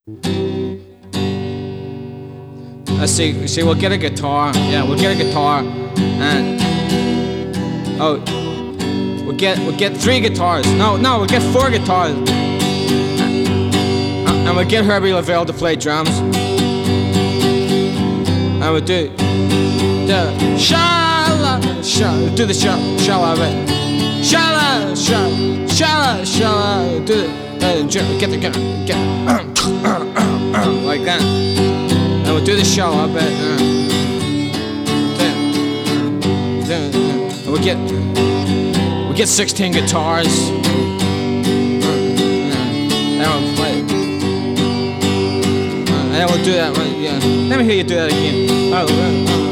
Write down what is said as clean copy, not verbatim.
Let's see, we'll get a guitar. Yeah, we'll get a guitar, and we'll get 3 guitars. No, we'll get 4 guitars, and we'll get Herbie Lavelle to play drums, and we'll do the shala, do the shala of it, shala, do the get like that. And we'll do the show up at we'll get 16 guitars, and we'll play, and then we'll do that one. Yeah, let me hear you do that again.